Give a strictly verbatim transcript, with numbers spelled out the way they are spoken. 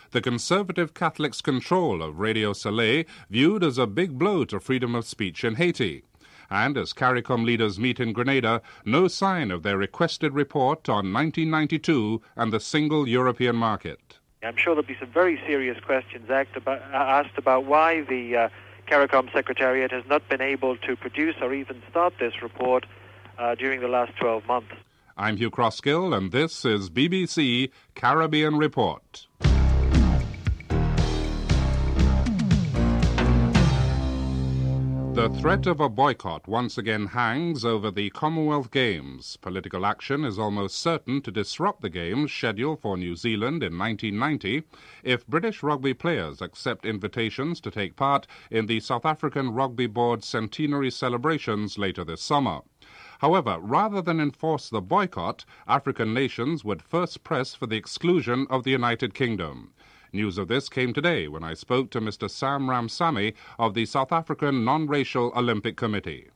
the Conservative Catholics' control of Radio Soleil viewed as a big blow to freedom of speech in Haiti. And as CARICOM leaders meet in Grenada, no sign of their requested report on nineteen ninety-two and the single European market. I'm sure there'll be some very serious questions about, asked about why the uh, CARICOM Secretariat has not been able to produce or even start this report uh, during the last twelve months. I'm Hugh Crosskill, and this is B B C Caribbean Report. The threat of a boycott once again hangs over the Commonwealth Games. Political action is almost certain to disrupt the Games scheduled for New Zealand in nineteen ninety if British rugby players accept invitations to take part in the South African Rugby Board centenary celebrations later this summer. However, rather than enforce the boycott, African nations would first press for the exclusion of the United Kingdom. News of this came today when I spoke to Mister Sam Ramsamy of the South African Non-Racial Olympic Committee.